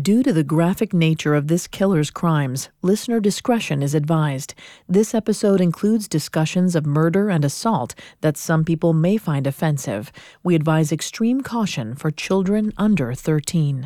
Due to the graphic nature of this killer's crimes, listener discretion is advised. This episode includes discussions of murder and assault that some people may find offensive. We advise extreme caution for children under 13.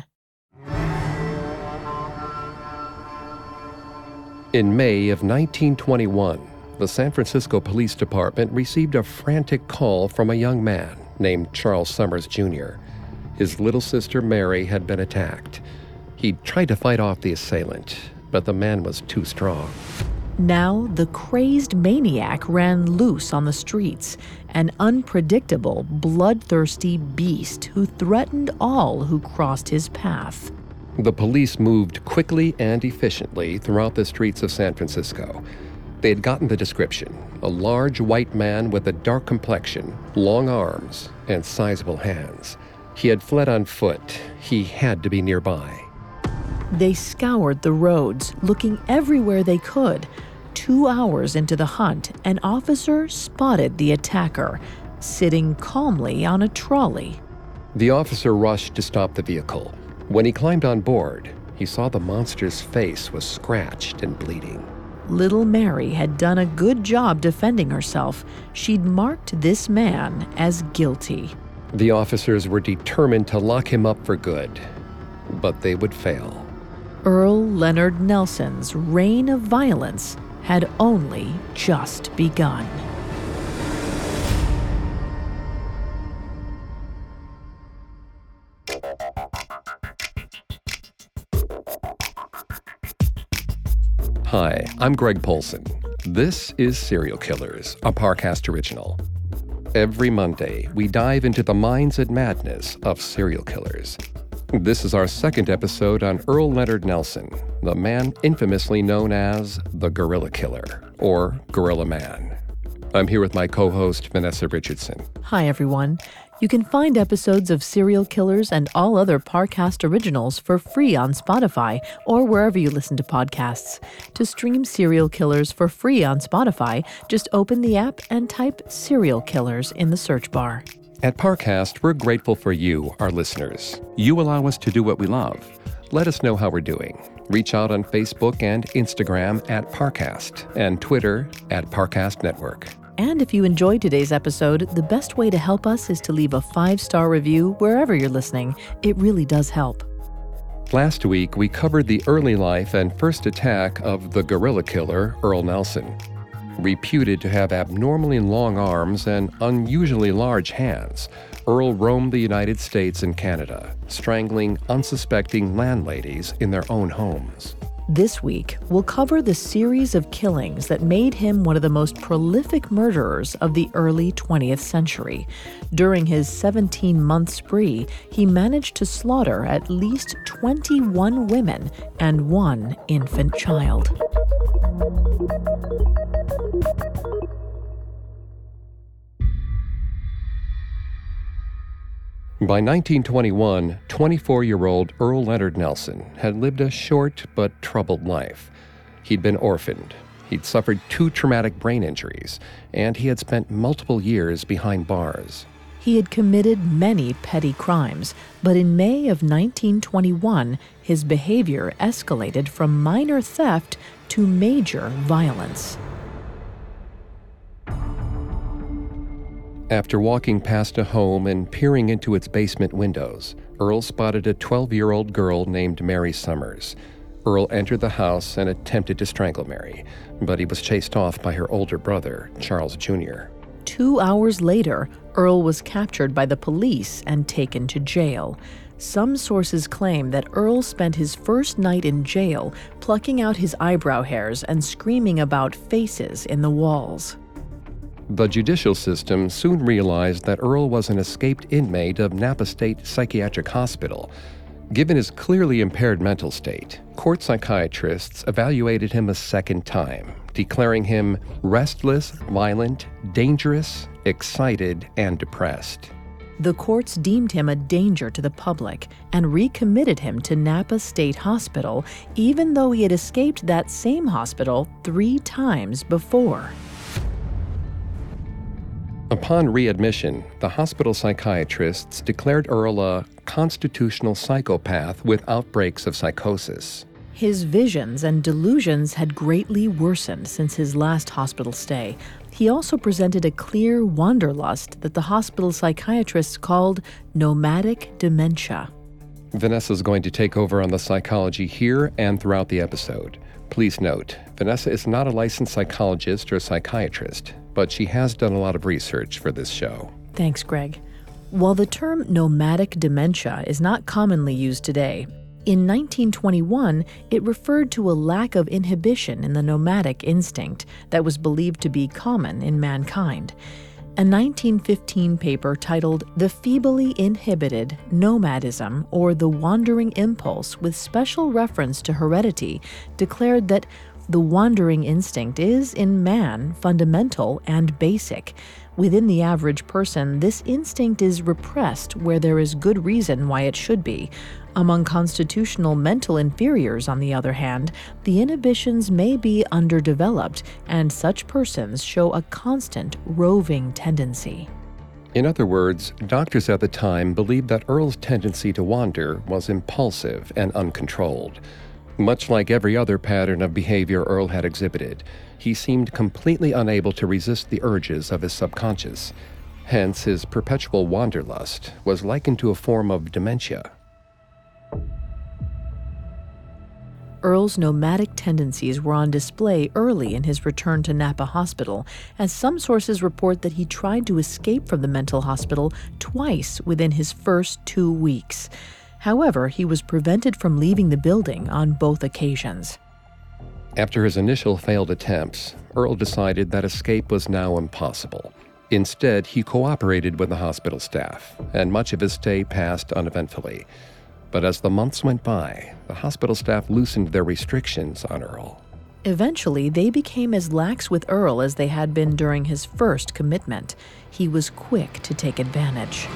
In May of 1921, the San Francisco Police Department received a frantic call from a young man named Charles Summers, Jr. His little sister Mary had been attacked. He tried to fight off the assailant, but the man was too strong. Now, the crazed maniac ran loose on the streets, an unpredictable, bloodthirsty beast who threatened all who crossed his path. The police moved quickly and efficiently throughout the streets of San Francisco. They had gotten the description: a large white man with a dark complexion, long arms, and sizable hands. He had fled on foot. He had to be nearby. They scoured the roads, looking everywhere they could. 2 hours into the hunt, an officer spotted the attacker, sitting calmly on a trolley. The officer rushed to stop the vehicle. When he climbed on board, he saw the monster's face was scratched and bleeding. Little Mary had done a good job defending herself. She'd marked this man as guilty. The officers were determined to lock him up for good, but they would fail. Earl Leonard Nelson's reign of violence had only just begun. Hi, I'm Greg Polson. This is Serial Killers, a Parcast original. Every Monday, we dive into the minds and madness of serial killers. This is our second episode on Earl Leonard Nelson, the man infamously known as the Gorilla Killer, or Gorilla Man. I'm here with my co-host, Vanessa Richardson. Hi, everyone. You can find episodes of Serial Killers and all other Parcast originals for free on Spotify or wherever you listen to podcasts. To stream Serial Killers for free on Spotify, just open the app and type Serial Killers in the search bar. At Parcast, we're grateful for you, our listeners. You allow us to do what we love. Let us know how we're doing. Reach out on Facebook and Instagram at Parcast and Twitter at Parcast Network. And if you enjoyed today's episode, the best way to help us is to leave a 5-star review wherever you're listening. It really does help. Last week, we covered the early life and first attack of the gorilla killer, Earl Nelson. Reputed to have abnormally long arms and unusually large hands, Earl roamed the United States and Canada, strangling unsuspecting landladies in their own homes. This week, we'll cover the series of killings that made him one of the most prolific murderers of the early 20th century. During his 17-month spree, he managed to slaughter at least 21 women and 1 infant child. By 1921, 24-year-old Earl Leonard Nelson had lived a short but troubled life. He'd been orphaned, he'd suffered 2 traumatic brain injuries, and he had spent multiple years behind bars. He had committed many petty crimes, but in May of 1921, his behavior escalated from minor theft to major violence. After walking past a home and peering into its basement windows, Earl spotted a 12-year-old girl named Mary Summers. Earl entered the house and attempted to strangle Mary, but he was chased off by her older brother, Charles Jr. 2 hours later, Earl was captured by the police and taken to jail. Some sources claim that Earl spent his first night in jail plucking out his eyebrow hairs and screaming about faces in the walls. The judicial system soon realized that Earl was an escaped inmate of Napa State Psychiatric Hospital. Given his clearly impaired mental state, court psychiatrists evaluated him a second time, declaring him restless, violent, dangerous, excited, and depressed. The courts deemed him a danger to the public and recommitted him to Napa State Hospital, even though he had escaped that same hospital 3 times before. Upon readmission, the hospital psychiatrists declared Earl a constitutional psychopath with outbreaks of psychosis. His visions and delusions had greatly worsened since his last hospital stay. He also presented a clear wanderlust that the hospital psychiatrists called nomadic dementia. Vanessa's going to take over on the psychology here and throughout the episode. Please note, Vanessa is not a licensed psychologist or psychiatrist, but she has done a lot of research for this show. Thanks, Greg. While the term nomadic dementia is not commonly used today, in 1921, it referred to a lack of inhibition in the nomadic instinct that was believed to be common in mankind. A 1915 paper titled The Feebly Inhibited Nomadism, or the Wandering Impulse with Special Reference to Heredity, declared that the wandering instinct is, in man, fundamental and basic. Within the average person, this instinct is repressed where there is good reason why it should be. Among constitutional mental inferiors, on the other hand, the inhibitions may be underdeveloped, and such persons show a constant roving tendency. In other words, doctors at the time believed that Earl's tendency to wander was impulsive and uncontrolled. Much like every other pattern of behavior Earl had exhibited, he seemed completely unable to resist the urges of his subconscious. Hence, his perpetual wanderlust was likened to a form of dementia. Earl's nomadic tendencies were on display early in his return to Napa Hospital, as some sources report that he tried to escape from the mental hospital twice within his first 2 weeks. However, he was prevented from leaving the building on both occasions. After his initial failed attempts, Earl decided that escape was now impossible. Instead, he cooperated with the hospital staff, and much of his stay passed uneventfully. But as the months went by, the hospital staff loosened their restrictions on Earl. Eventually, they became as lax with Earl as they had been during his first commitment. He was quick to take advantage.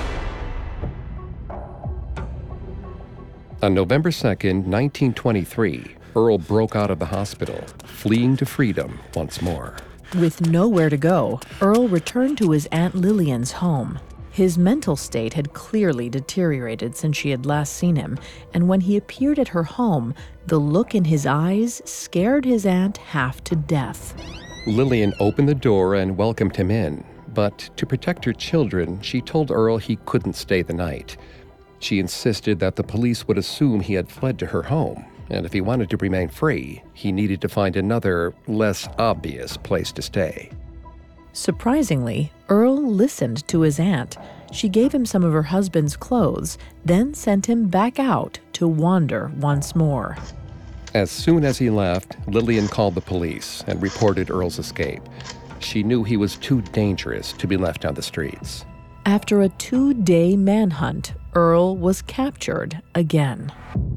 On November 2nd, 1923, Earl broke out of the hospital, fleeing to freedom once more. With nowhere to go, Earl returned to his Aunt Lillian's home. His mental state had clearly deteriorated since she had last seen him, and when he appeared at her home, the look in his eyes scared his aunt half to death. Lillian opened the door and welcomed him in, but to protect her children, she told Earl he couldn't stay the night. She insisted that the police would assume he had fled to her home, and if he wanted to remain free, he needed to find another, less obvious place to stay. Surprisingly, Earl listened to his aunt. She gave him some of her husband's clothes, then sent him back out to wander once more. As soon as he left, Lillian called the police and reported Earl's escape. She knew he was too dangerous to be left on the streets. After a 2-day manhunt, Earl was captured again.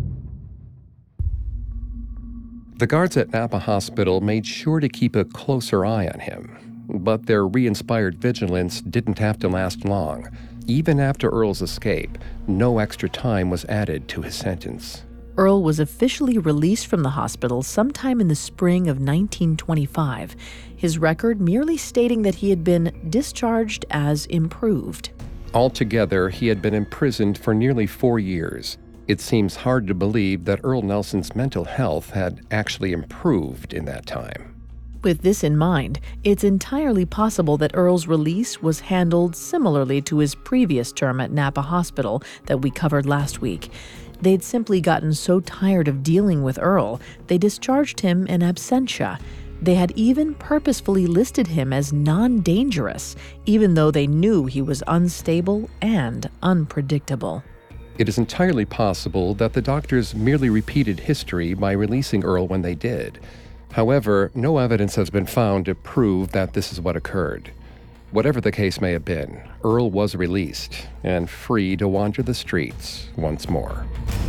The guards at Napa Hospital made sure to keep a closer eye on him, but their re-inspired vigilance didn't have to last long. Even after Earl's escape, no extra time was added to his sentence. Earl was officially released from the hospital sometime in the spring of 1925, his record merely stating that he had been discharged as improved. Altogether, he had been imprisoned for nearly 4 years. It seems hard to believe that Earl Nelson's mental health had actually improved in that time. With this in mind, it's entirely possible that Earl's release was handled similarly to his previous term at Napa Hospital that we covered last week. They'd simply gotten so tired of dealing with Earl, they discharged him in absentia. They had even purposefully listed him as non-dangerous, even though they knew he was unstable and unpredictable. It is entirely possible that the doctors merely repeated history by releasing Earl when they did. However, no evidence has been found to prove that this is what occurred. Whatever the case may have been, Earl was released and free to wander the streets once more.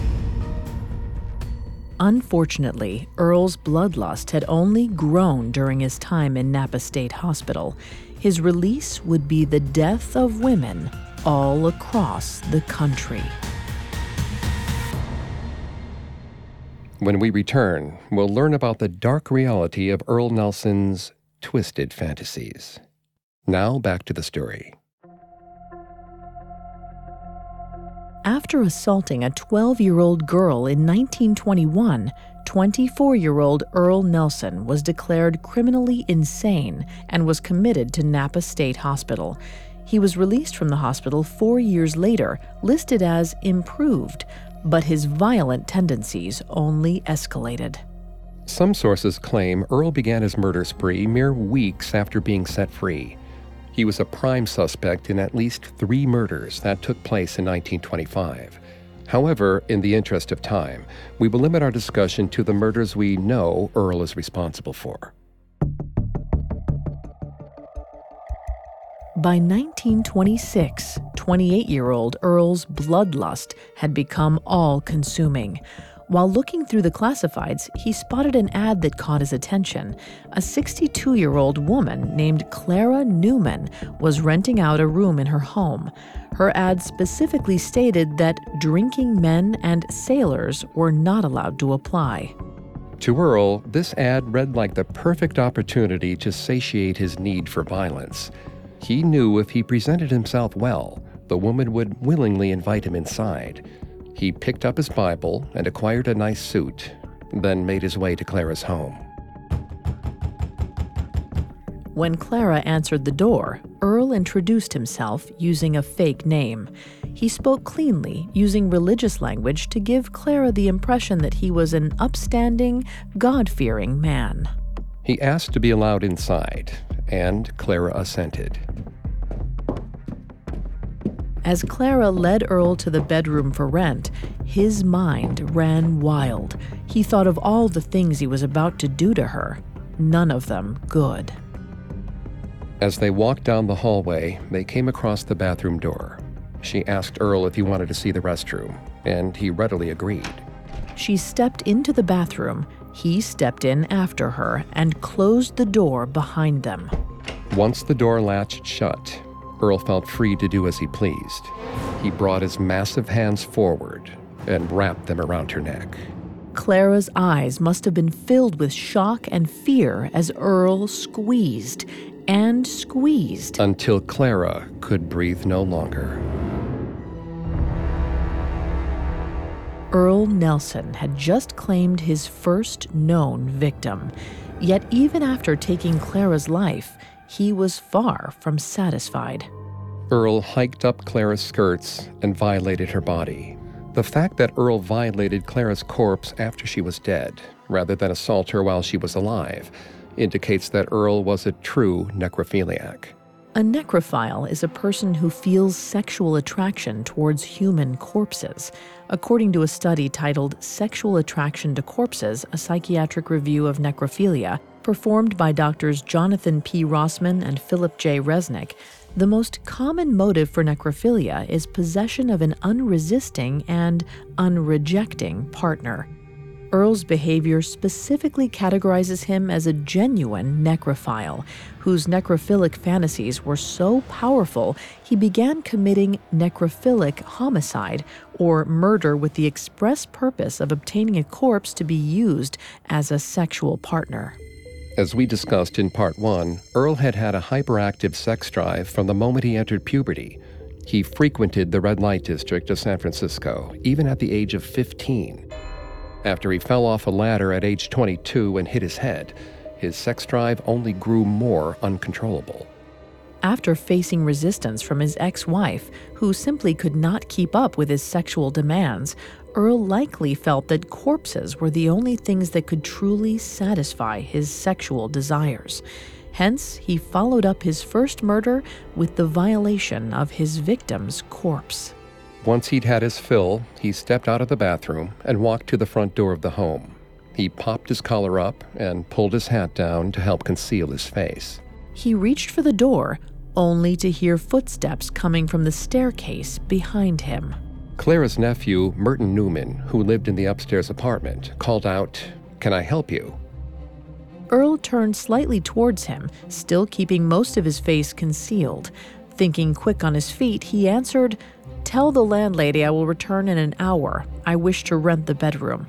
Unfortunately, Earl's bloodlust had only grown during his time in Napa State Hospital. His release would be the death of women all across the country. When we return, we'll learn about the dark reality of Earl Nelson's twisted fantasies. Now back to the story. After assaulting a 12-year-old girl in 1921, 24-year-old Earl Nelson was declared criminally insane and was committed to Napa State Hospital. He was released from the hospital 4 years later, listed as improved, but his violent tendencies only escalated. Some sources claim Earl began his murder spree mere weeks after being set free. He was a prime suspect in at least 3 murders that took place in 1925. However, in the interest of time, we will limit our discussion to the murders we know Earl is responsible for. By 1926, 28-year-old Earl's bloodlust had become all-consuming. While looking through the classifieds, he spotted an ad that caught his attention. A 62-year-old woman named Clara Newman was renting out a room in her home. Her ad specifically stated that drinking men and sailors were not allowed to apply. To Earl, this ad read like the perfect opportunity to satiate his need for violence. He knew if he presented himself well, the woman would willingly invite him inside. He picked up his Bible and acquired a nice suit, then made his way to Clara's home. When Clara answered the door, Earl introduced himself using a fake name. He spoke cleanly, using religious language to give Clara the impression that he was an upstanding, God-fearing man. He asked to be allowed inside, and Clara assented. As Clara led Earl to the bedroom for rent, his mind ran wild. He thought of all the things he was about to do to her, none of them good. As they walked down the hallway, they came across the bathroom door. She asked Earl if he wanted to see the restroom, and he readily agreed. She stepped into the bathroom. He stepped in after her and closed the door behind them. Once the door latched shut, Earl felt free to do as he pleased. He brought his massive hands forward and wrapped them around her neck. Clara's eyes must have been filled with shock and fear as Earl squeezed and squeezed until Clara could breathe no longer. Earl Nelson had just claimed his first known victim. Yet even after taking Clara's life, he was far from satisfied. Earl hiked up Clara's skirts and violated her body. The fact that Earl violated Clara's corpse after she was dead, rather than assault her while she was alive, indicates that Earl was a true necrophiliac. A necrophile is a person who feels sexual attraction towards human corpses. According to a study titled Sexual Attraction to Corpses, a Psychiatric Review of Necrophilia, performed by doctors Jonathan P. Rossman and Philip J. Resnick, the most common motive for necrophilia is possession of an unresisting and unrejecting partner. Earl's behavior specifically categorizes him as a genuine necrophile, whose necrophilic fantasies were so powerful he began committing necrophilic homicide, or murder with the express purpose of obtaining a corpse to be used as a sexual partner. As we discussed in Part 1, Earl had had a hyperactive sex drive from the moment he entered puberty. He frequented the red light district of San Francisco, even at the age of 15. After he fell off a ladder at age 22 and hit his head, his sex drive only grew more uncontrollable. After facing resistance from his ex-wife, who simply could not keep up with his sexual demands, Earl likely felt that corpses were the only things that could truly satisfy his sexual desires. Hence, he followed up his first murder with the violation of his victim's corpse. Once he'd had his fill, he stepped out of the bathroom and walked to the front door of the home. He popped his collar up and pulled his hat down to help conceal his face. He reached for the door, only to hear footsteps coming from the staircase behind him. Clara's nephew, Merton Newman, who lived in the upstairs apartment, called out, "Can I help you?" Earl turned slightly towards him, still keeping most of his face concealed. Thinking quick on his feet, he answered, "Tell the landlady I will return in an hour. I wish to rent the bedroom."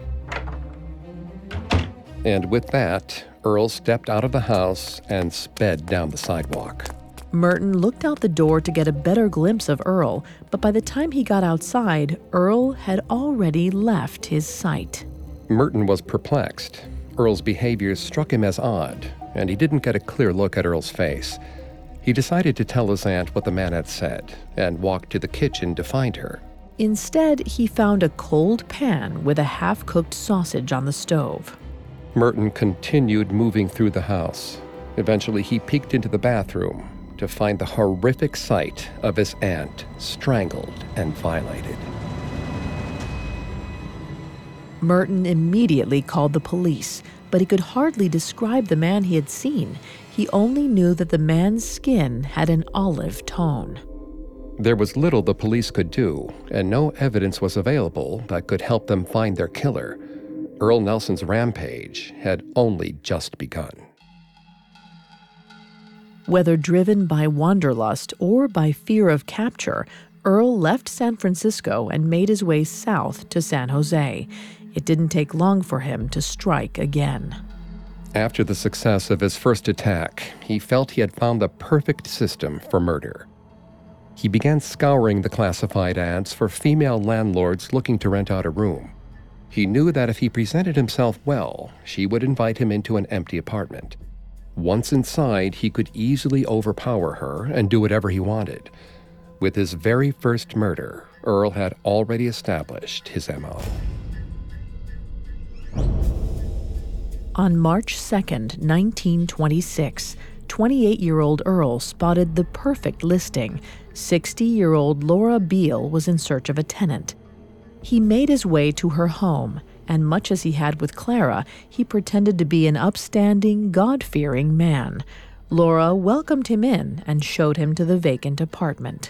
And with that, Earl stepped out of the house and sped down the sidewalk. Merton looked out the door to get a better glimpse of Earl, but by the time he got outside, Earl had already left his sight. Merton was perplexed. Earl's behavior struck him as odd, and he didn't get a clear look at Earl's face. He decided to tell his aunt what the man had said and walked to the kitchen to find her. Instead, he found a cold pan with a half-cooked sausage on the stove. Merton continued moving through the house. Eventually, he peeked into the bathroom to find the horrific sight of his aunt strangled and violated. Merton immediately called the police, but he could hardly describe the man he had seen. He only knew that the man's skin had an olive tone. There was little the police could do, and no evidence was available that could help them find their killer. Earl Nelson's rampage had only just begun. Whether driven by wanderlust or by fear of capture, Earl left San Francisco and made his way south to San Jose. It didn't take long for him to strike again. After the success of his first attack, he felt he had found the perfect system for murder. He began scouring the classified ads for female landlords looking to rent out a room. He knew that if he presented himself well, she would invite him into an empty apartment. Once inside, he could easily overpower her and do whatever he wanted. With his very first murder, Earl had already established his MO. On March 2nd, 1926, 28-year-old Earl spotted the perfect listing. 60-year-old Laura Beale was in search of a tenant. He made his way to her home, and much as he had with Clara, he pretended to be an upstanding, God-fearing man. Laura welcomed him in and showed him to the vacant apartment.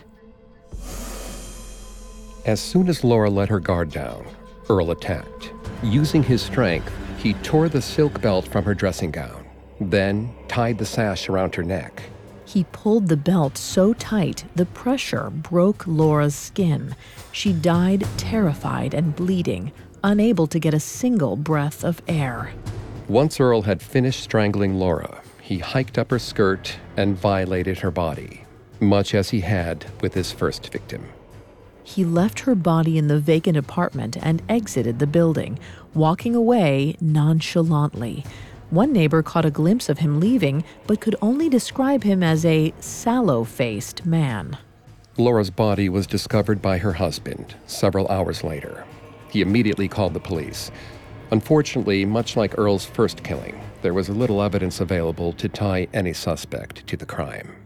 As soon as Laura let her guard down, Earl attacked. Using his strength, he tore the silk belt from her dressing gown, then tied the sash around her neck. He pulled the belt so tight, the pressure broke Laura's skin. She died terrified and bleeding, unable to get a single breath of air. Once Earl had finished strangling Laura, he hiked up her skirt and violated her body, much as he had with his first victim. He left her body in the vacant apartment and exited the building, walking away nonchalantly. One neighbor caught a glimpse of him leaving, but could only describe him as a sallow-faced man. Laura's body was discovered by her husband several hours later. He immediately called the police. Unfortunately, much like Earl's first killing, there was little evidence available to tie any suspect to the crime.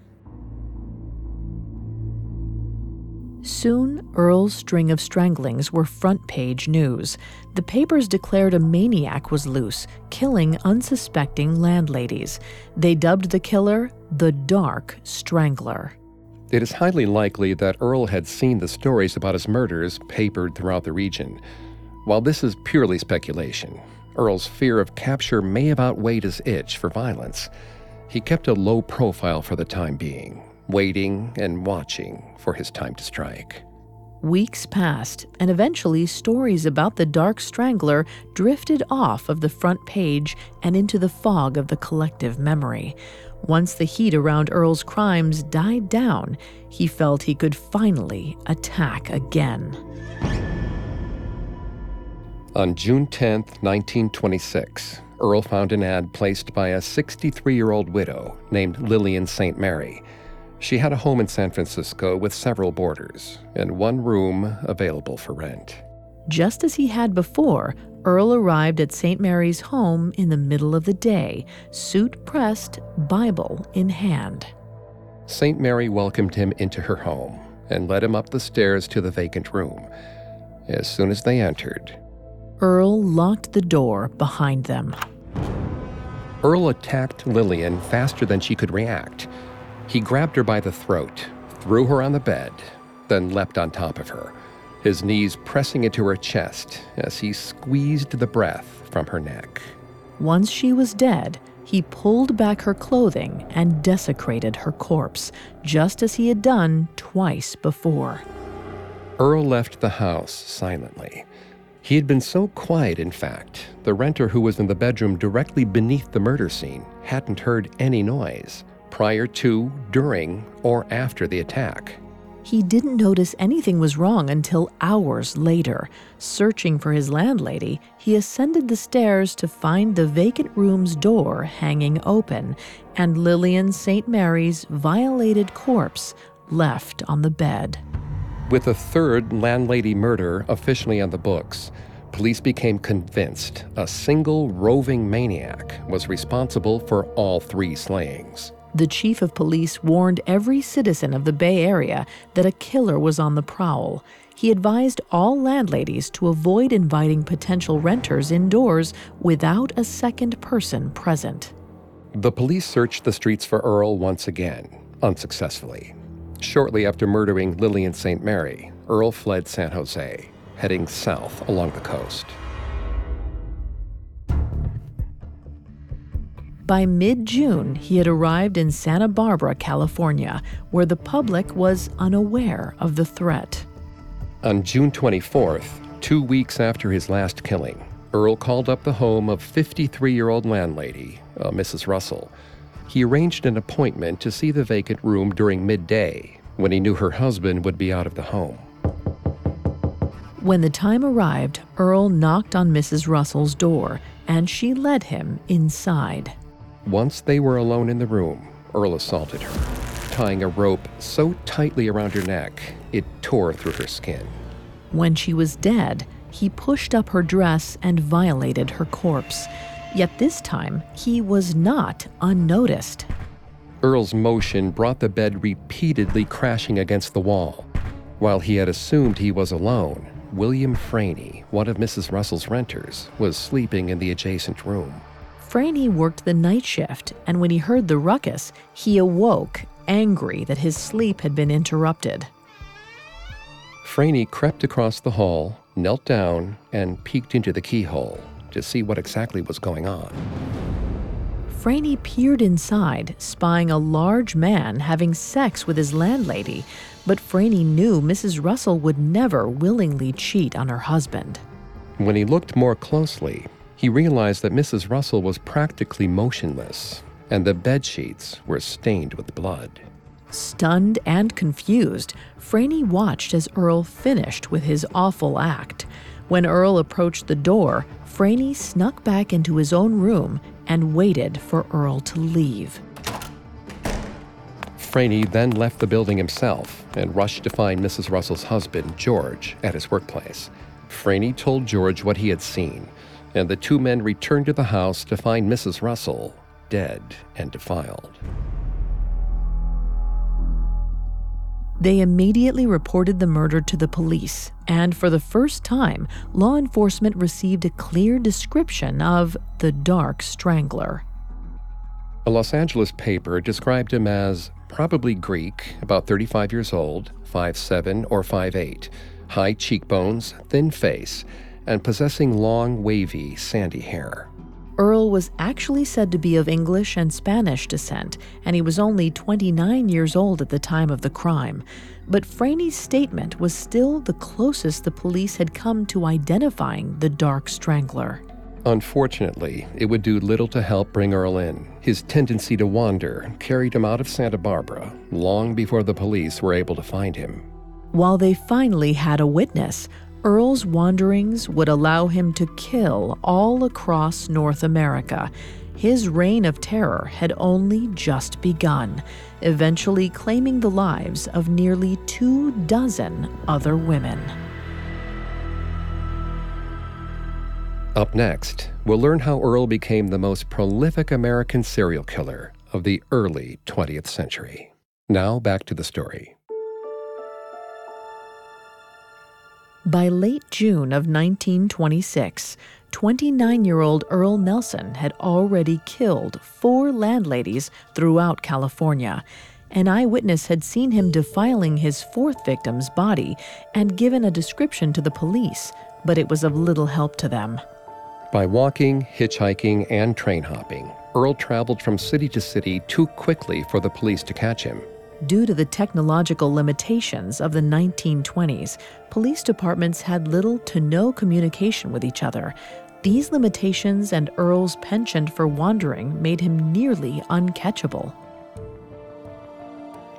Soon, Earl's string of stranglings were front-page news. The papers declared a maniac was loose, killing unsuspecting landladies. They dubbed the killer the Dark Strangler. It is highly likely that Earl had seen the stories about his murders papered throughout the region. While this is purely speculation, Earl's fear of capture may have outweighed his itch for violence. He kept a low profile for the time being, waiting and watching for his time to strike. Weeks passed, and eventually stories about the Dark Strangler drifted off of the front page and into the fog of the collective memory. Once the heat around Earl's crimes died down, he felt he could finally attack again. On June 10, 1926, Earl found an ad placed by a 63-year-old widow named Lillian St. Mary. She had a home in San Francisco with several boarders and one room available for rent. Just as he had before, Earl arrived at St. Mary's home in the middle of the day, suit pressed, Bible in hand. St. Mary welcomed him into her home and led him up the stairs to the vacant room. As soon as they entered, Earl locked the door behind them. Earl attacked Lillian faster than she could react. He grabbed her by the throat, threw her on the bed, then leapt on top of her, his knees pressing into her chest as he squeezed the breath from her neck. Once she was dead, he pulled back her clothing and desecrated her corpse, just as he had done twice before. Earl left the house silently. He had been so quiet, in fact, the renter who was in the bedroom directly beneath the murder scene hadn't heard any noise. prior to, during, or after the attack. He didn't notice anything was wrong until hours later. Searching for his landlady, he ascended the stairs to find the vacant room's door hanging open and Lillian St. Mary's violated corpse left on the bed. With a third landlady murder officially on the books, police became convinced a single roving maniac was responsible for all three slayings. The chief of police warned every citizen of the Bay Area that a killer was on the prowl. He advised all landladies to avoid inviting potential renters indoors without a second person present. The police searched the streets for Earl once again, unsuccessfully. Shortly after murdering Lillian St. Mary, Earl fled San Jose, heading south along the coast. By mid-June, he had arrived in Santa Barbara, California, where the public was unaware of the threat. On June 24th, 2 weeks after his last killing, Earl called up the home of 53-year-old landlady, Mrs. Russell. He arranged an appointment to see the vacant room during midday, when he knew her husband would be out of the home. When the time arrived, Earl knocked on Mrs. Russell's door, and she led him inside. Once they were alone in the room, Earl assaulted her, tying a rope so tightly around her neck it tore through her skin. When she was dead, he pushed up her dress and violated her corpse. Yet this time, he was not unnoticed. Earl's motion brought the bed repeatedly crashing against the wall. While he had assumed he was alone, William Franey, one of Mrs. Russell's renters, was sleeping in the adjacent room. Franey worked the night shift, and when he heard the ruckus, he awoke, angry that his sleep had been interrupted. Franey crept across the hall, knelt down, and peeked into the keyhole to see what exactly was going on. Franey peered inside, spying a large man having sex with his landlady, but Franey knew Mrs. Russell would never willingly cheat on her husband. When he looked more closely, he realized that Mrs. Russell was practically motionless, and the bedsheets were stained with blood. Stunned and confused, Franey watched as Earl finished with his awful act. When Earl approached the door, Franey snuck back into his own room and waited for Earl to leave. Franey then left the building himself and rushed to find Mrs. Russell's husband, George, at his workplace. Franey told George what he had seen, and the two men returned to the house to find Mrs. Russell dead and defiled. They immediately reported the murder to the police, and for the first time, law enforcement received a clear description of the Dark Strangler. A Los Angeles paper described him as probably Greek, about 35 years old, 5'7" or 5'8", high cheekbones, thin face, and possessing long, wavy, sandy hair. Earl was actually said to be of English and Spanish descent, and he was only 29 years old at the time of the crime. But Franey's statement was still the closest the police had come to identifying the Dark Strangler. Unfortunately, it would do little to help bring Earl in. His tendency to wander carried him out of Santa Barbara long before the police were able to find him. While they finally had a witness, Earl's wanderings would allow him to kill all across North America. His reign of terror had only just begun, eventually claiming the lives of nearly 24 other women. Up next, we'll learn how Earl became the most prolific American serial killer of the early 20th century. Now back to the story. By late June of 1926, 29-year-old Earl Nelson had already killed 4 landladies throughout California. An eyewitness had seen him defiling his 4th victim's body and given a description to the police, but it was of little help to them. By walking, hitchhiking, and train hopping, Earl traveled from city to city too quickly for the police to catch him. Due to the technological limitations of the 1920s, police departments had little to no communication with each other. These limitations and Earl's penchant for wandering made him nearly uncatchable.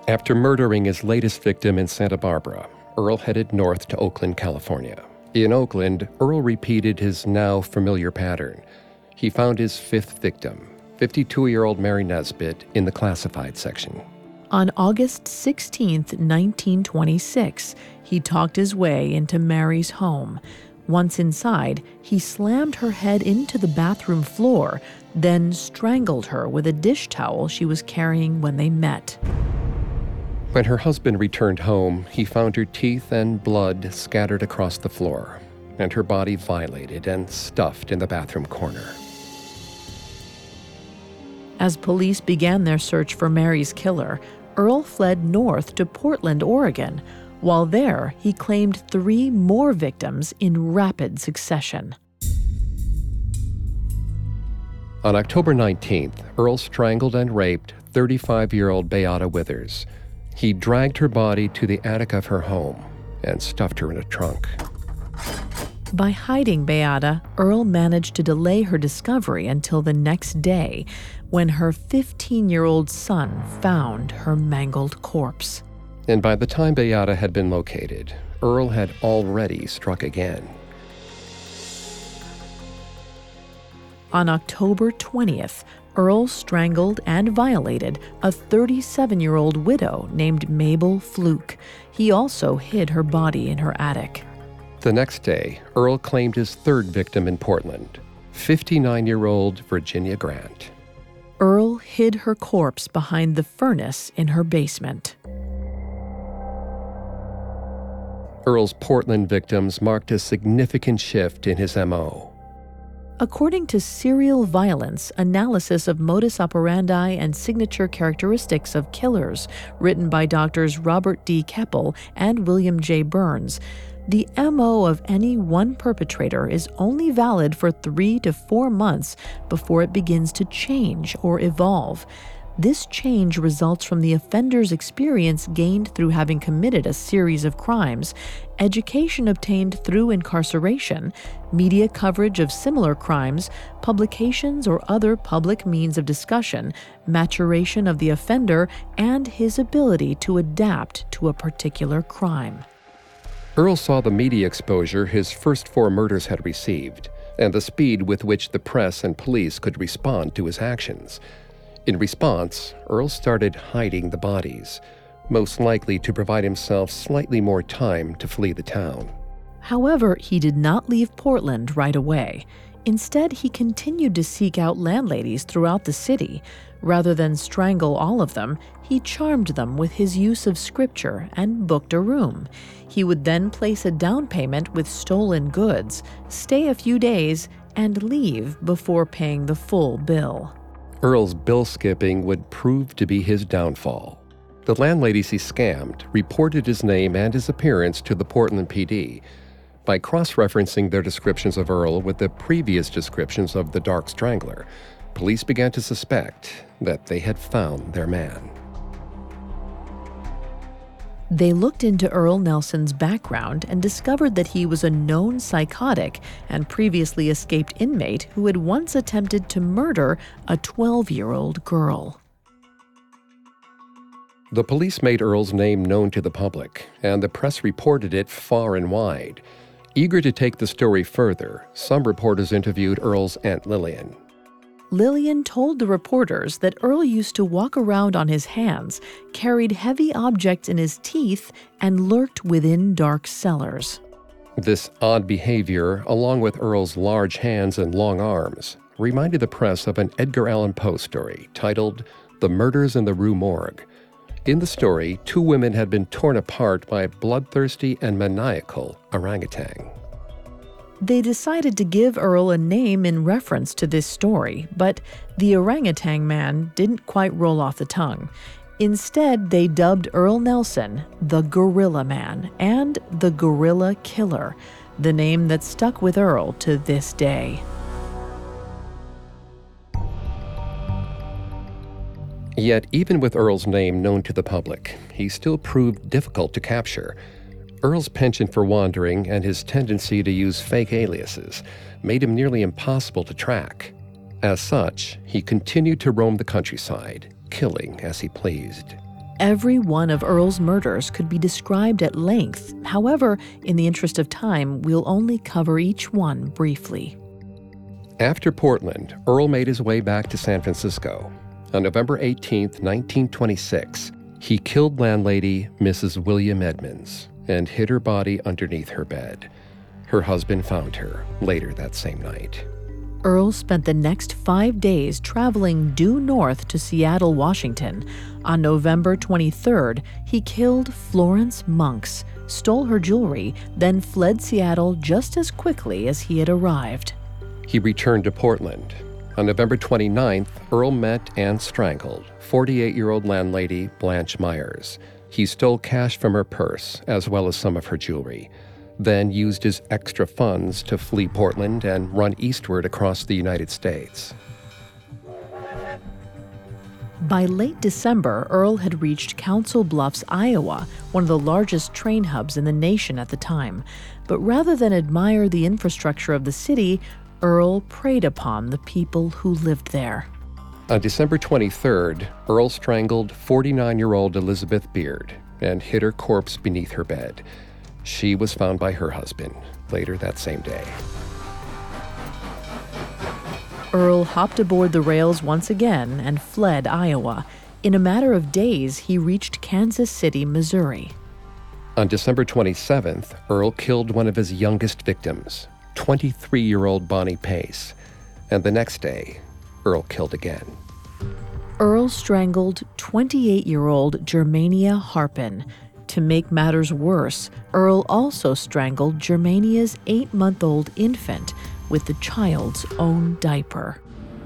After murdering his latest victim in Santa Barbara, Earl headed north to Oakland, California. In Oakland, Earl repeated his now familiar pattern. He found his fifth victim, 52-year-old Mary Nesbitt, in the classified section. On August 16, 1926, he talked his way into Mary's home. Once inside, he slammed her head into the bathroom floor, then strangled her with a dish towel she was carrying when they met. When her husband returned home, he found her teeth and blood scattered across the floor, and her body violated and stuffed in the bathroom corner. As police began their search for Mary's killer, Earl fled north to Portland, Oregon. While there, he claimed 3 more victims in rapid succession. On October 19th, Earl strangled and raped 35-year-old Beata Withers. He dragged her body to the attic of her home and stuffed her in a trunk. By hiding Beata, Earl managed to delay her discovery until the next day, when her 15-year-old son found her mangled corpse. And by the time Beata had been located, Earl had already struck again. On October 20th, Earl strangled and violated a 37-year-old widow named Mabel Fluke. He also hid her body in her attic. The next day, Earl claimed his third victim in Portland, 59-year-old Virginia Grant. Earl hid her corpse behind the furnace in her basement. Earl's Portland victims marked a significant shift in his M.O. According to Serial Violence, Analysis of Modus Operandi and Signature Characteristics of Killers, written by Doctors Robert D. Keppel and William J. Burns, the MO of any one perpetrator is only valid for 3 to 4 months before it begins to change or evolve. This change results from the offender's experience gained through having committed a series of crimes, education obtained through incarceration, media coverage of similar crimes, publications or other public means of discussion, maturation of the offender, and his ability to adapt to a particular crime. Earl saw the media exposure his first 4 murders had received, and the speed with which the press and police could respond to his actions. In response, Earl started hiding the bodies, most likely to provide himself slightly more time to flee the town. However, he did not leave Portland right away. Instead, he continued to seek out landladies throughout the city. Rather than strangle all of them, he charmed them with his use of scripture and booked a room. He would then place a down payment with stolen goods, stay a few days, and leave before paying the full bill. Earl's bill skipping would prove to be his downfall. The landladies he scammed reported his name and his appearance to the Portland PD. By cross-referencing their descriptions of Earl with the previous descriptions of the Dark Strangler, police began to suspect that they had found their man. They looked into Earl Nelson's background and discovered that he was a known psychotic and previously escaped inmate who had once attempted to murder a 12-year-old girl. The police made Earl's name known to the public, and the press reported it far and wide. Eager to take the story further, some reporters interviewed Earl's Aunt Lillian. Lillian told the reporters that Earl used to walk around on his hands, carried heavy objects in his teeth, and lurked within dark cellars. This odd behavior, along with Earl's large hands and long arms, reminded the press of an Edgar Allan Poe story titled The Murders in the Rue Morgue. In the story, 2 women had been torn apart by a bloodthirsty and maniacal orangutan. They decided to give Earl a name in reference to this story, but the orangutan man didn't quite roll off the tongue. Instead, they dubbed Earl Nelson the Gorilla Man and the Gorilla Killer, the name that stuck with Earl to this day. Yet, even with Earl's name known to the public, he still proved difficult to capture. Earl's penchant for wandering and his tendency to use fake aliases made him nearly impossible to track. As such, he continued to roam the countryside, killing as he pleased. Every one of Earl's murders could be described at length. However, in the interest of time, we'll only cover each one briefly. After Portland, Earl made his way back to San Francisco. On November 18, 1926, he killed landlady Mrs. William Edmonds and hid her body underneath her bed. Her husband found her later that same night. Earl spent the next 5 days traveling due north to Seattle, Washington. On November 23rd, he killed Florence Monks, stole her jewelry, then fled Seattle just as quickly as he had arrived. He returned to Portland. On November 29th, Earl met and strangled 48-year-old landlady Blanche Myers. He stole cash from her purse as well as some of her jewelry, then used his extra funds to flee Portland and run eastward across the United States. By late December, Earl had reached Council Bluffs, Iowa, one of the largest train hubs in the nation at the time. But rather than admire the infrastructure of the city, Earl preyed upon the people who lived there. On December 23rd, Earl strangled 49-year-old Elizabeth Beard and hid her corpse beneath her bed. She was found by her husband later that same day. Earl hopped aboard the rails once again and fled Iowa. In a matter of days, he reached Kansas City, Missouri. On December 27th, Earl killed one of his youngest victims, 23-year-old Bonnie Pace. And the next day, Earl killed again. Earl strangled 28-year-old Germania Harpin. To make matters worse, Earl also strangled Germania's 8-month-old infant with the child's own diaper.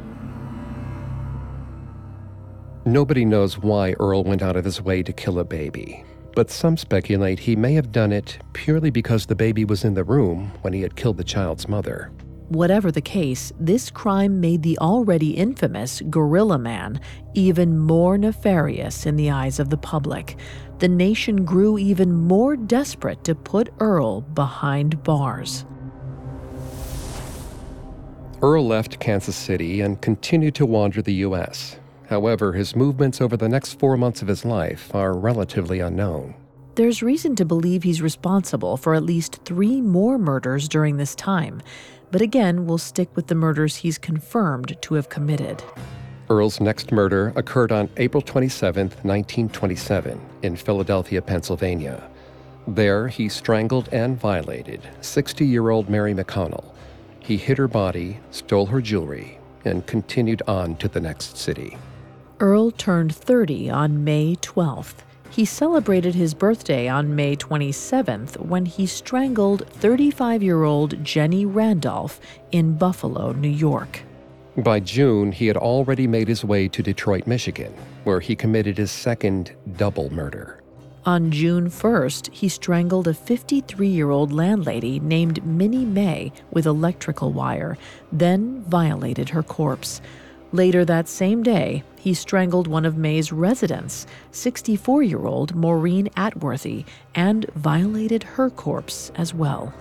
Nobody knows why Earl went out of his way to kill a baby, but some speculate he may have done it purely because the baby was in the room when he had killed the child's mother. Whatever the case, this crime made the already infamous Gorilla Man even more nefarious in the eyes of the public. The nation grew even more desperate to put Earl behind bars. Earl left Kansas City and continued to wander the U.S. However, his movements over the next 4 months of his life are relatively unknown. There's reason to believe he's responsible for at least 3 more murders during this time. But again, we'll stick with the murders he's confirmed to have committed. Earl's next murder occurred on April 27, 1927, in Philadelphia, Pennsylvania. There, he strangled and violated 60-year-old Mary McConnell. He hid her body, stole her jewelry, and continued on to the next city. Earl turned 30 on May 12th. He celebrated his birthday on May 27th when he strangled 35-year-old Jenny Randolph in Buffalo, New York. By June, he had already made his way to Detroit, Michigan, where he committed his second double murder. On June 1st, he strangled a 53-year-old landlady named Minnie May with electrical wire, then violated her corpse. Later that same day, he strangled one of May's residents, 64-year-old Maureen Atworthy, and violated her corpse as well.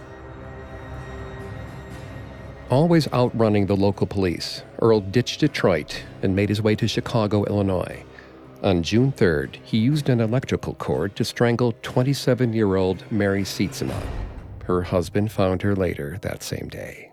Always outrunning the local police, Earl ditched Detroit and made his way to Chicago, Illinois. On June 3rd, he used an electrical cord to strangle 27-year-old Mary Sietsema. Her husband found her later that same day.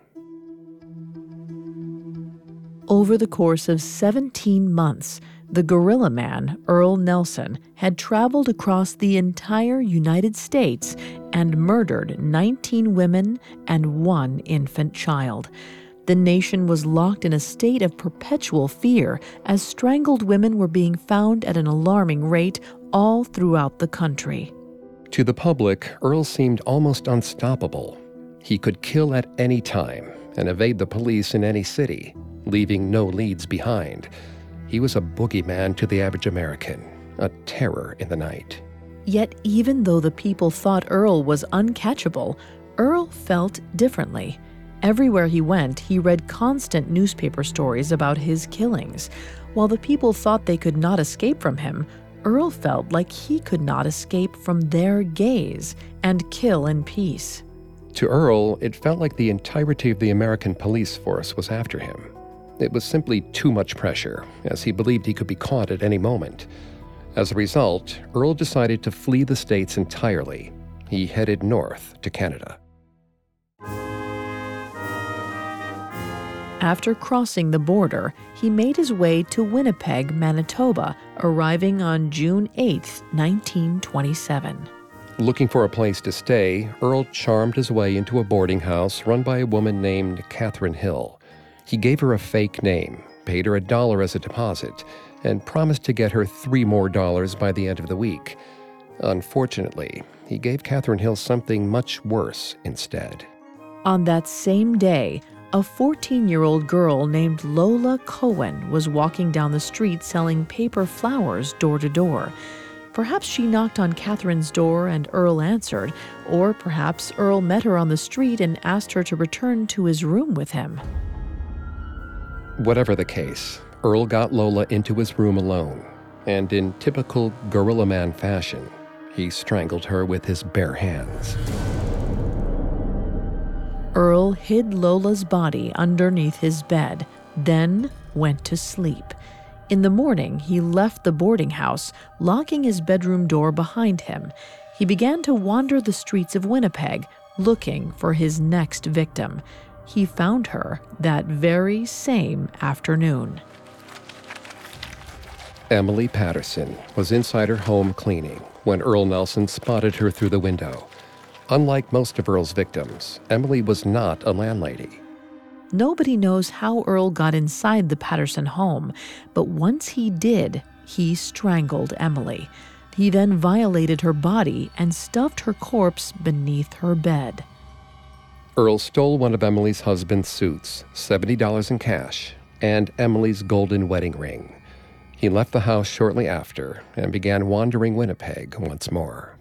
Over the course of 17 months, the Gorilla Man, Earl Nelson, had traveled across the entire United States and murdered 19 women and 1 infant child. The nation was locked in a state of perpetual fear as strangled women were being found at an alarming rate all throughout the country. To the public, Earl seemed almost unstoppable. He could kill at any time and evade the police in any city, leaving no leads behind. He was a boogeyman to the average American, a terror in the night. Yet even though the people thought Earl was uncatchable, Earl felt differently. Everywhere he went, he read constant newspaper stories about his killings. While the people thought they could not escape from him, Earl felt like he could not escape from their gaze and kill in peace. To Earl, it felt like the entirety of the American police force was after him. It was simply too much pressure, as he believed he could be caught at any moment. As a result, Earl decided to flee the States entirely. He headed north to Canada. After crossing the border, he made his way to Winnipeg, Manitoba, arriving on June 8, 1927. Looking for a place to stay, Earl charmed his way into a boarding house run by a woman named Catherine Hill. He gave her a fake name, paid her $1 as a deposit, and promised to get her $3 more by the end of the week. Unfortunately, he gave Catherine Hill something much worse instead. On that same day, a 14-year-old girl named Lola Cohen was walking down the street selling paper flowers door to door. Perhaps she knocked on Catherine's door and Earl answered, or perhaps Earl met her on the street and asked her to return to his room with him. Whatever the case, Earl got Lola into his room alone, and in typical Gorilla Man fashion, he strangled her with his bare hands. Earl hid Lola's body underneath his bed, then went to sleep. In the morning, he left the boarding house, locking his bedroom door behind him. He began to wander the streets of Winnipeg, looking for his next victim. He found her that very same afternoon. Emily Patterson was inside her home cleaning when Earl Nelson spotted her through the window. Unlike most of Earl's victims, Emily was not a landlady. Nobody knows how Earl got inside the Patterson home, but once he did, he strangled Emily. He then violated her body and stuffed her corpse beneath her bed. Earl stole one of Emily's husband's suits, $70 in cash, and Emily's golden wedding ring. He left the house shortly after and began wandering Winnipeg once more.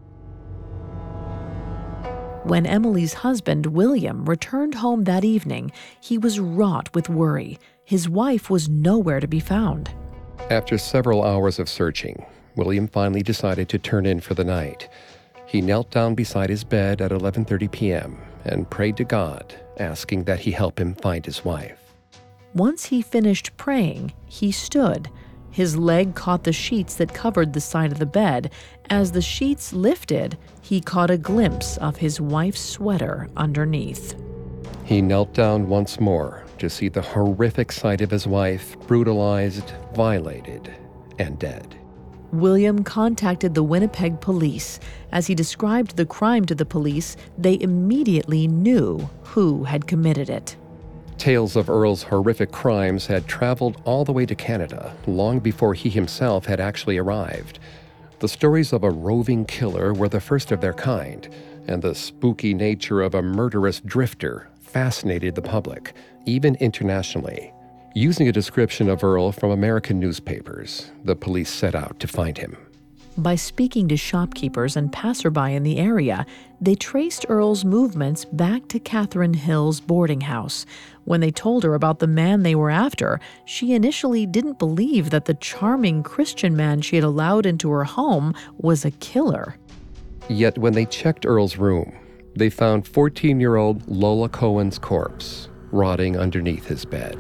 When Emily's husband, William, returned home that evening, he was wrought with worry. His wife was nowhere to be found. After several hours of searching, William finally decided to turn in for the night. He knelt down beside his bed at 11:30 p.m. and prayed to God, asking that he help him find his wife. Once he finished praying, he stood. His leg caught the sheets that covered the side of the bed. As the sheets lifted, he caught a glimpse of his wife's sweater underneath. He knelt down once more to see the horrific sight of his wife brutalized, violated, and dead. William contacted the Winnipeg police. As he described the crime to the police, they immediately knew who had committed it. Tales of Earl's horrific crimes had traveled all the way to Canada long before he himself had actually arrived. The stories of a roving killer were the first of their kind, and the spooky nature of a murderous drifter fascinated the public, even internationally. Using a description of Earl from American newspapers, the police set out to find him. By speaking to shopkeepers and passerby in the area, they traced Earl's movements back to Catherine Hill's boarding house. When they told her about the man they were after, she initially didn't believe that the charming Christian man she had allowed into her home was a killer. Yet when they checked Earl's room, they found 14-year-old Lola Cohen's corpse rotting underneath his bed.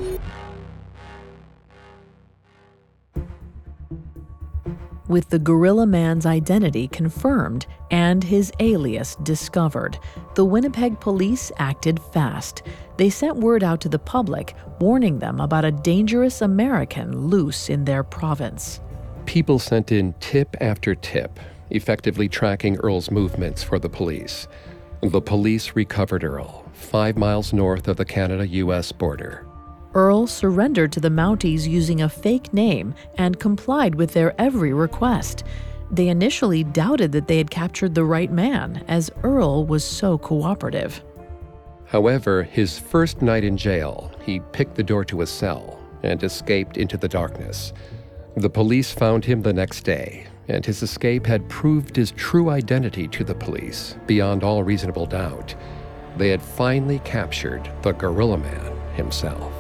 With the Gorilla Man's identity confirmed and his alias discovered, the Winnipeg police acted fast. They sent word out to the public, warning them about a dangerous American loose in their province. People sent in tip after tip, effectively tracking Earl's movements for the police. The police recovered Earl, 5 miles north of the Canada-U.S. border. Earl surrendered to the Mounties using a fake name and complied with their every request. They initially doubted that they had captured the right man, as Earl was so cooperative. However, his first night in jail, he picked the door to his cell and escaped into the darkness. The police found him the next day, and his escape had proved his true identity to the police beyond all reasonable doubt. They had finally captured the Gorilla Man himself.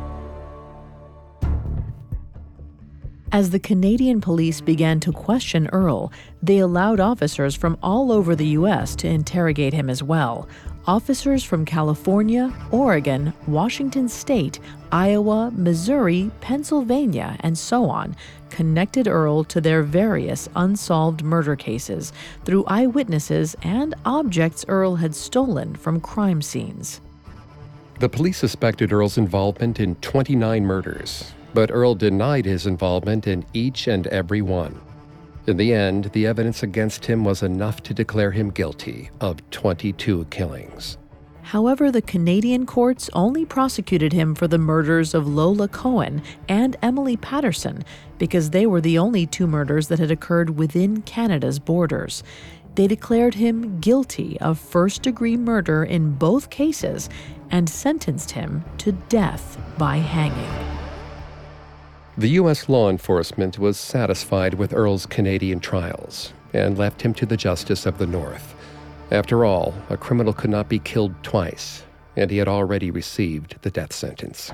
As the Canadian police began to question Earl, they allowed officers from all over the U.S. to interrogate him as well. Officers from California, Oregon, Washington State, Iowa, Missouri, Pennsylvania, and so on connected Earl to their various unsolved murder cases through eyewitnesses and objects Earl had stolen from crime scenes. The police suspected Earl's involvement in 29 murders, but Earl denied his involvement in each and every one. In the end, the evidence against him was enough to declare him guilty of 22 killings. However, the Canadian courts only prosecuted him for the murders of Lola Cohen and Emily Patterson because they were the only two murders that had occurred within Canada's borders. They declared him guilty of first-degree murder in both cases and sentenced him to death by hanging. The U.S. law enforcement was satisfied with Earl's Canadian trials and left him to the justice of the North. After all, a criminal could not be killed twice, and he had already received the death sentence.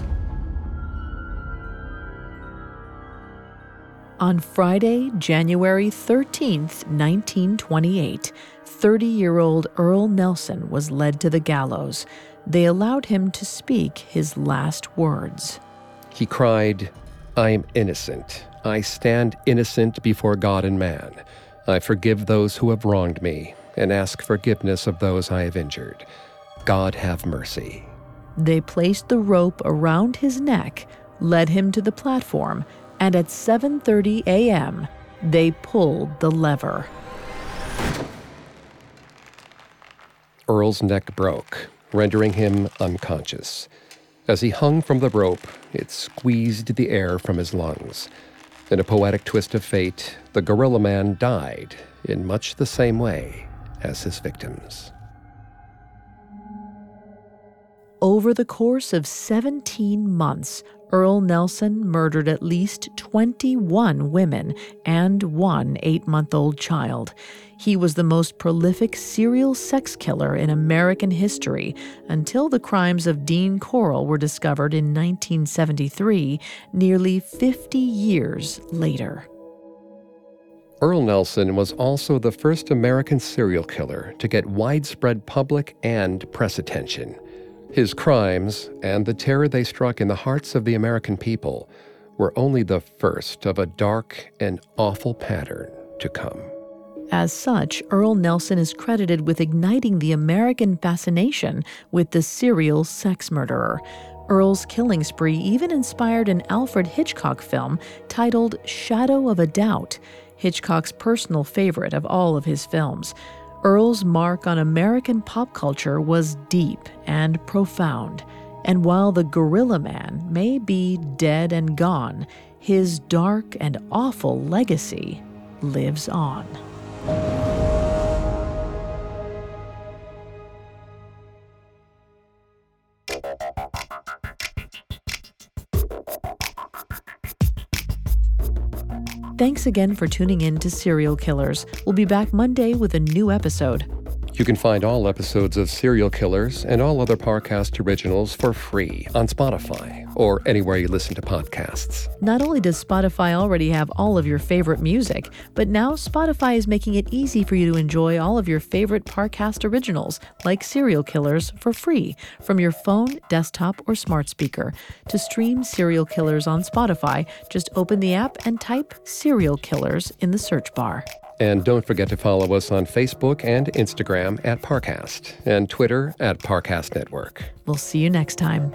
On Friday, January 13th, 1928, 30-year-old Earl Nelson was led to the gallows. They allowed him to speak his last words. He cried, "I am innocent. I stand innocent before God and man. I forgive those who have wronged me and ask forgiveness of those I have injured. God have mercy." They placed the rope around his neck, led him to the platform, and at 7:30 a.m., they pulled the lever. Earl's neck broke, rendering him unconscious. As he hung from the rope, it squeezed the air from his lungs. In a poetic twist of fate, the Gorilla Man died in much the same way as his victims. Over the course of 17 months, Earl Nelson murdered at least 21 women and one 8-month-old child. He was the most prolific serial sex killer in American history until the crimes of Dean Corll were discovered in 1973, nearly 50 years later. Earl Nelson was also the first American serial killer to get widespread public and press attention. His crimes, and the terror they struck in the hearts of the American people, were only the first of a dark and awful pattern to come. As such, Earl Nelson is credited with igniting the American fascination with the serial sex murderer. Earl's killing spree even inspired an Alfred Hitchcock film titled Shadow of a Doubt, Hitchcock's personal favorite of all of his films. Earl's mark on American pop culture was deep and profound, and while the Gorilla Man may be dead and gone, his dark and awful legacy lives on. Thanks again for tuning in to Serial Killers. We'll be back Monday with a new episode. You can find all episodes of Serial Killers and all other Parcast originals for free on Spotify or anywhere you listen to podcasts. Not only does Spotify already have all of your favorite music, but now Spotify is making it easy for you to enjoy all of your favorite Parcast originals, like Serial Killers, for free from your phone, desktop, or smart speaker. To stream Serial Killers on Spotify, just open the app and type Serial Killers in the search bar. And don't forget to follow us on Facebook and Instagram at Parcast and Twitter at Parcast Network. We'll see you next time.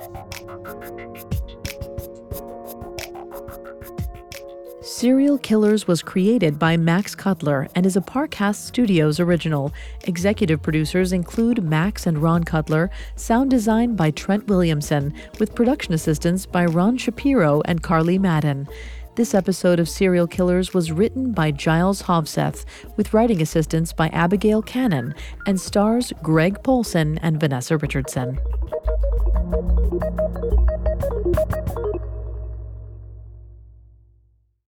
Serial Killers was created by Max Cutler and is a Parcast Studios original. Executive producers include Max and Ron Cutler, sound design by Trent Williamson, with production assistance by Ron Shapiro and Carly Madden. This episode of Serial Killers was written by Giles Hovseth, with writing assistance by Abigail Cannon, and stars Greg Polcyn and Vanessa Richardson.